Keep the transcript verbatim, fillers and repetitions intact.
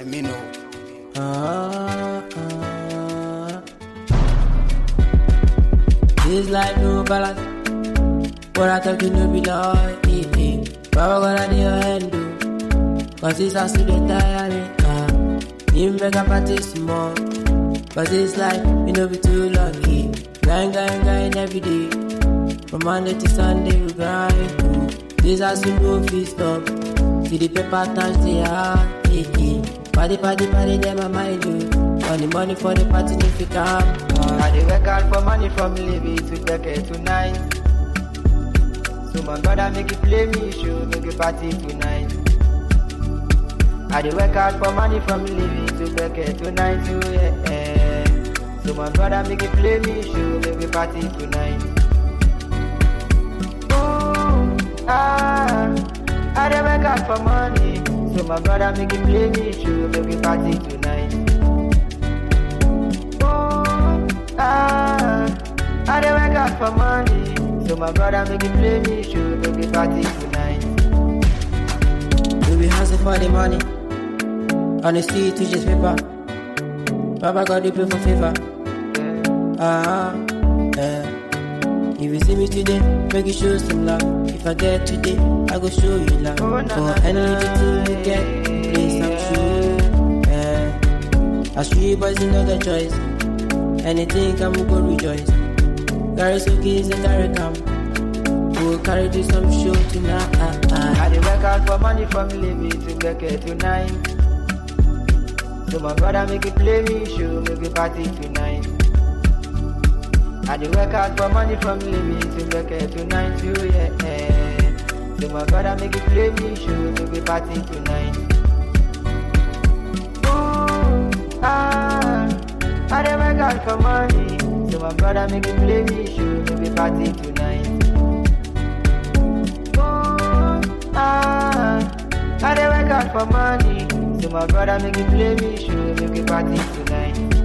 let me know. Ah, ah. This life no balance. What I talk you no be like, eh, eh. Baba gonna do your hand do. Cause it's a student tiring, ah. You make a party small. Cause this life, you know be too lucky. Grind, grind, grind every day. From Monday to Sunday we grind. Ooh. This has to no fee stop. See the paper touch the heart, eh, eh. Party, party, party, them I mind you. On the money for the party if you come. I dey work hard for money from Libby to Beckett tonight. So my brother make you play me show, make you party tonight. I dey work hard for money from Libby to Beckett tonight too, yeah, yeah. So my brother make you play me show, make you party tonight. Ooh, ah, I dey work hard for money. So my brother make you play me show, make you party tonight. Ah, I dey work hard for money. So my brother make you play me show, make you party tonight. We be hustling for the money. On the street to just paper. Papa got the pay for favor. Ah, yeah. If you see me today, make you show some love. If I get today, I go show you love. Oh, nah, For nah, anything nah, you get, please I'm sure. Yeah. As street boys in other choice. Anything can we go rejoice. Carry some keys and carry come. We'll carry do some show tonight. I dey work hard for money from Libby to Beckett tonight. So my brother make you play me show, make you party tonight. I dey work hard for money from Libby to Beckett tonight too, yeah, yeah. So my brother make you play me show, make you party tonight. Ooh, ah, I dey work hard for money. So my brother make you play me show, make you party tonight. Ooh, ah, I dey work hard for money. So my brother make you play me show, make you party tonight.